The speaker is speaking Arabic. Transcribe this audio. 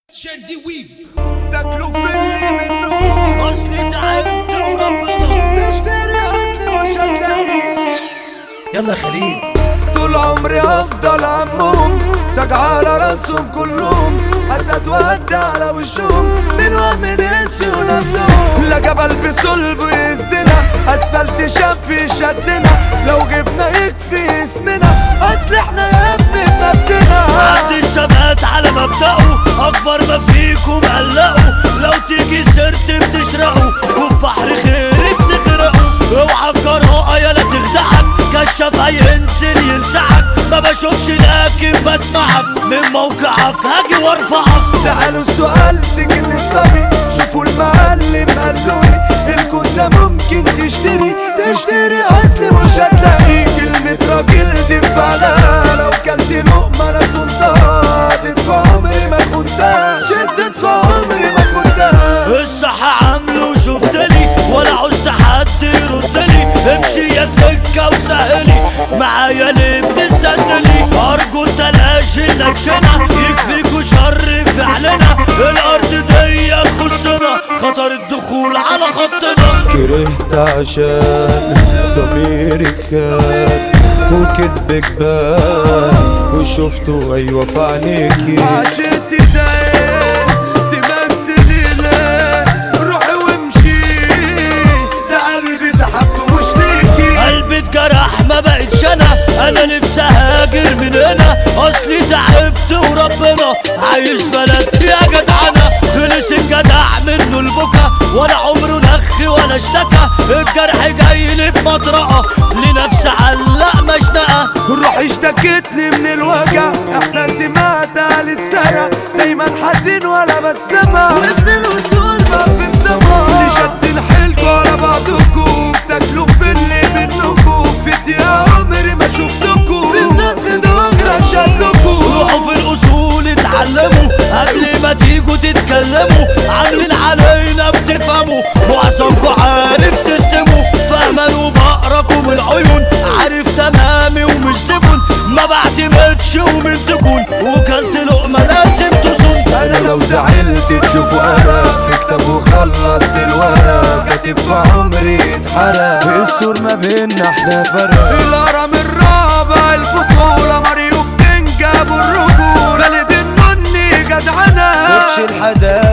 شادي ويفز تاكلوا في اللي منكم اصلي تعبت وربنا تشتري اصلي مش هتلاقيه. يلا يا خليل. طول عمري افضل عمهم تاج على راسهم كلهم، اسد وهد على وشهم من وهم نسيوا نفسهم. لا جبل بصلب يهزنا، اسفلت شاف يشدنا، لو جبنا يكفي اسمنا، اصل احنا يا ابني بنفسنا. عد الثبات على مبدأه، اكبر ما فيكم قلقوا، لو تيجي سرت بتشرقوا وفي بحر خير بتغرقوا. اوعى الجراءة يالا تخدعك، كشف هينزل يلسعك، ما بشوفش لكن بسمعك، من موقعك هاجي وارفعك. سألوا السؤال سكت الصبي، شوفوا المعلم قالولي الكون ده ممكن تشتري اصل مش هتلاقي. كلمة راجل دي بفعلها، لو كلت لقمة انا صنتها، اديتكوا عمري ما كنتها، شدتكوا عمري ما كنتها. الصح عامله شفتني ولا عوزت حد يردلي، امشي يا سكة وسهلي معايا ليه بتستنلي. ارجو تلاقي نكشنا، يكفيكوا شر فعلنا، الارض دي تخصنا، خطر الدخول على خطنا. كرهت عشان ضميري خان، وكدبك بان وشفته ايوه في عينيكي. عشقتي ده تمثلي ليه، روحي وامشي، ده قلبي سحبته مش ليكي. قلبي اتجرح ما بقتش انا نفسي اهاجر من هنا، اصلي تعبت وربنا عايش بلد فيها جدعنة. خلص الجدع منه البكا، ولا عمره نخ ولا اشتكى، الجرح جاي لي بمطرقة، لنفسي علق مشنقة. روحي اشتكتني من الوجع، احساسي مات على اتسرق، دايما حزين ولا بتسمع، وابن الوصول ما في الدمار. اللي شد حيلكوا على بعضكم، تاكلوا في اللي منكم، في الدقيقة عمري ما شفتكم، في الناس دغري شدكم. روحوا في الاصول اتعلموا، قبل ما تيجوا تتكلموا، عاملين علينا بتفهموا، معظمكوا عارف سيستمه، فاهمان وبقراكم العيون، عارف تمامي ومش زبون، ما بعتمدش ومن تكون، وكلت لقمة لازم تصون. انا لو زعلت تشوفوا انا في كتاب وخلصت الورق، كاتب في عمري اتحرق، السور ما بينا احنا فرق. الهرم الرابع البطولة، ماريو بتنجاب الرجولة، خالد النني جدعنة، كوتش الحدايق